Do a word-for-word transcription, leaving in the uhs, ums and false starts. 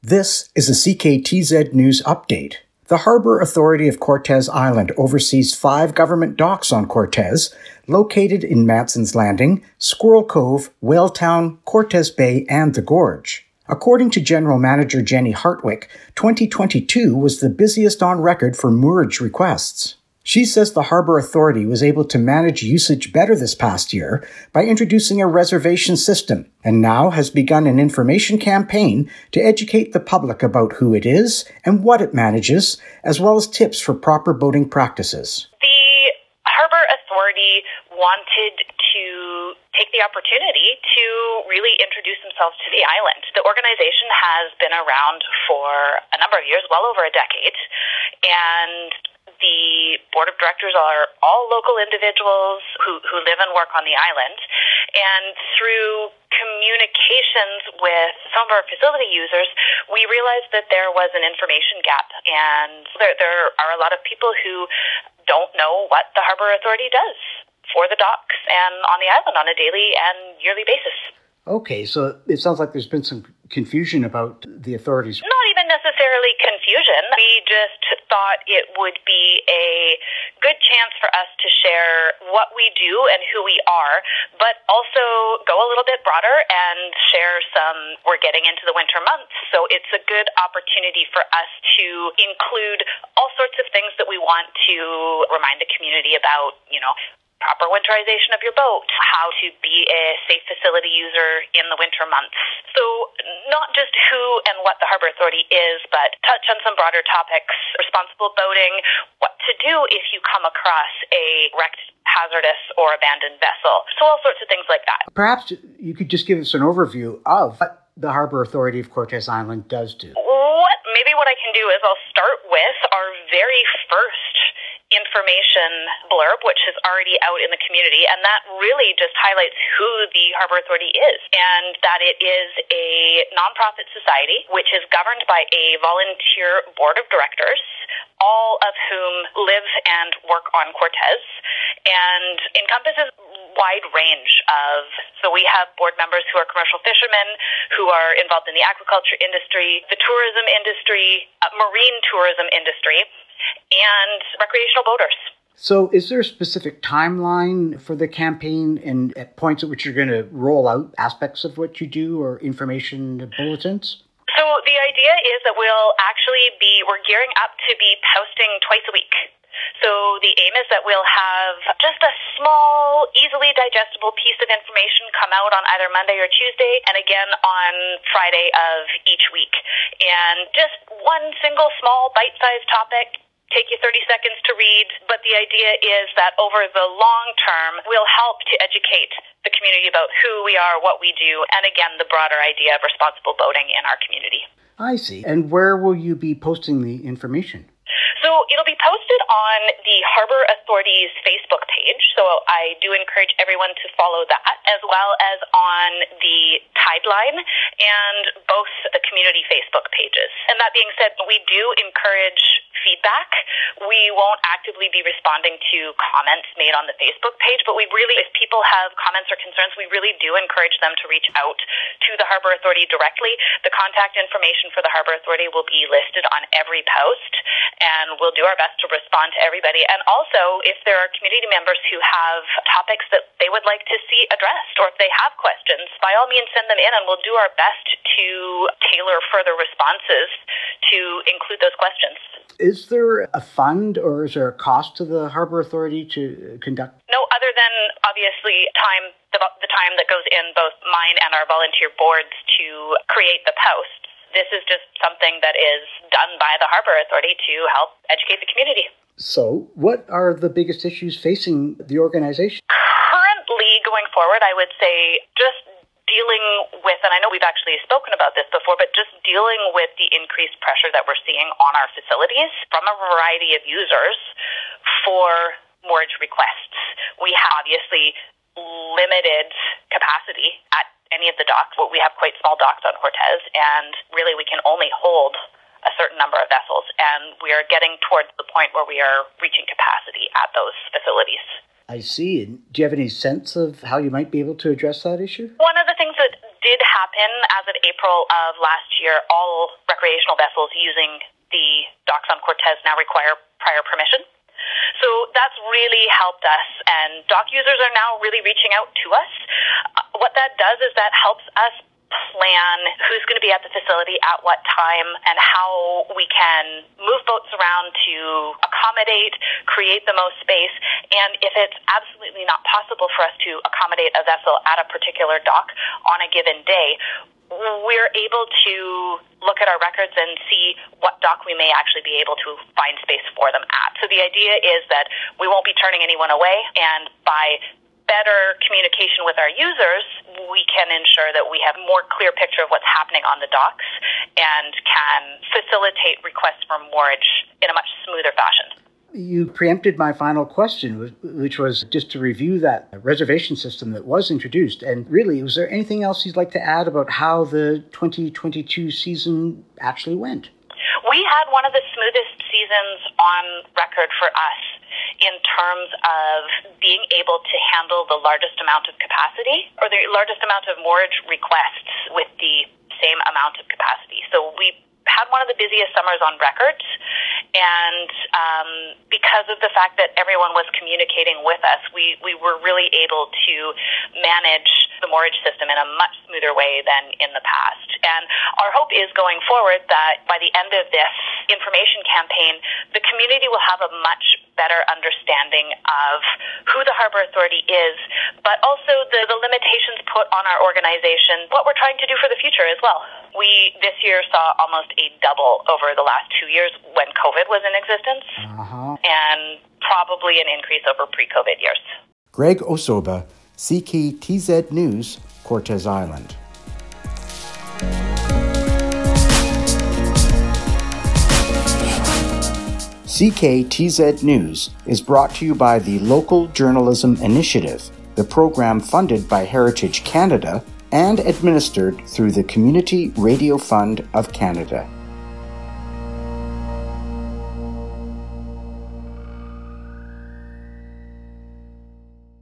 This is a C K T Z News Update. The Harbor Authority of Cortes Island oversees five government docks on Cortes, located in Manson's Landing, Squirrel Cove, Whaletown, Cortes Bay, and the Gorge. According to General Manager Jenny Hartwick, twenty twenty-two was the busiest on record for moorage requests. She says the Harbor Authority was able to manage usage better this past year by introducing a reservation system, and now has begun an information campaign to educate the public about who it is and what it manages, as well as tips for proper boating practices. The Harbor Authority wanted to take the opportunity to really introduce themselves to the island. The organization has been around for a number of years, well over a decade, and the board of directors are all local individuals who, who live and work on the island. And through communications with some of our facility users, we realized that there was an information gap. And there, there are a lot of people who don't know what the Harbor Authority does for the docks and on the island on a daily and yearly basis. Okay, so it sounds like there's been some confusion about the authorities. Not even necessarily confusion. We just thought it would be a good chance for us to share what we do and who we are, but also go a little bit broader and share some, we're getting into the winter months, so it's a good opportunity for us to include all sorts of things that we want to remind the community about, you know, proper winterization of your boat, how to be a safe facility user in the winter months. So not just who and what the Harbor Authority is, but touch on some broader topics, responsible boating, what to do if you come across a wrecked, hazardous, or abandoned vessel. So all sorts of things like that. Perhaps you could just give us an overview of what the Harbor Authority of Cortes Island does do. What, maybe what I can do is I'll start with our very first information blurb, which is already out in the community, and that really just highlights who the Harbor Authority is, and that it is a nonprofit society which is governed by a volunteer board of directors, all of whom live and work on Cortes, and encompasses a wide range of, so we have board members who are commercial fishermen, who are involved in the aquaculture industry, the tourism industry, uh, marine tourism industry, and recreational boaters. So is there a specific timeline for the campaign and at points at which you're going to roll out aspects of what you do or information bulletins? So the idea is that we'll actually be, we're gearing up to be posting twice a week. So the aim is that we'll have just a small, easily digestible piece of information come out on either Monday or Tuesday, and again on Friday of each week. And just one single small bite-sized topic, take you thirty seconds to read, but the idea is that over the long term, we'll help to educate the community about who we are, what we do, and again, the broader idea of responsible boating in our community. I see. And where will you be posting the information? So it'll be posted on the Harbor Authority's Facebook page, so I do encourage everyone to follow that, as well as on the Tideline and both the community Facebook pages. And that being said, we do encourage feedback. We won't actively be responding to comments made on the Facebook page, but we really, if people have comments or concerns, we really do encourage them to reach out to the Harbor Authority directly. The contact information for the Harbor Authority will be listed on every post, and we'll do our best to respond to everybody. And also, if there are community members who have topics that they would like to see addressed, or if they have questions, by all means send them in, and we'll do our best to tailor further responses to include those questions. Is there a fund or is there a cost to the Harbor Authority to conduct? No, other than obviously time, the, the time that goes in both mine and our volunteer boards to create the posts. This is just something that is done by the Harbor Authority to help educate the community. So, what are the biggest issues facing the organization? Currently, going forward, I would say just dealing with, and I know we've actually spoken about this before, but just dealing with the increased pressure that we're seeing on our facilities from a variety of users for moorage requests. We have obviously limited capacity at any of the docks. We have quite small docks on Cortes, and really we can only hold a certain number of vessels, and we are getting towards the point where we are reaching capacity at those facilities. I see. And do you have any sense of how you might be able to address that issue? One of the things that did did happen as of April of last year. All recreational vessels using the docks on Cortez now require prior permission. So that's really helped us, and dock users are now really reaching out to us. Uh, what that does is that helps us plan who's going to be at the facility at what time and how we can move boats around to accommodate, create the most space. And if it's absolutely not possible for us to accommodate a vessel at a particular dock on a given day, we're able to look at our records and see what dock we may actually be able to find space for them at. So the idea is that we won't be turning anyone away, and by better communication with our users, we can ensure that we have more clear picture of what's happening on the docks and can facilitate requests for moorage in a much smoother fashion. You preempted my final question, which was just to review that reservation system that was introduced. And really, was there anything else you'd like to add about how the twenty twenty-two season actually went? We had one of the smoothest seasons on record for us in terms of being able to handle the largest amount of capacity or the largest amount of moorage requests with the same amount of capacity. So we had one of the busiest summers on record, and um, because of the fact that everyone was communicating with us, we, we were really able to manage the moorage system in a much smoother way than in the past. And our hope is going forward that by the end of this information campaign, the community will have a much better understanding of who the Harbour Authority is, but also the, the limitations put on our organization, what we're trying to do for the future as well. We, this year, saw almost a double over the last two years when COVID was in existence, uh-huh. and probably an increase over pre-COVID years. Greg Osoba, C K T Z News, Cortez Island. C K T Z News is brought to you by the Local Journalism Initiative, the program funded by Heritage Canada and administered through the Community Radio Fund of Canada.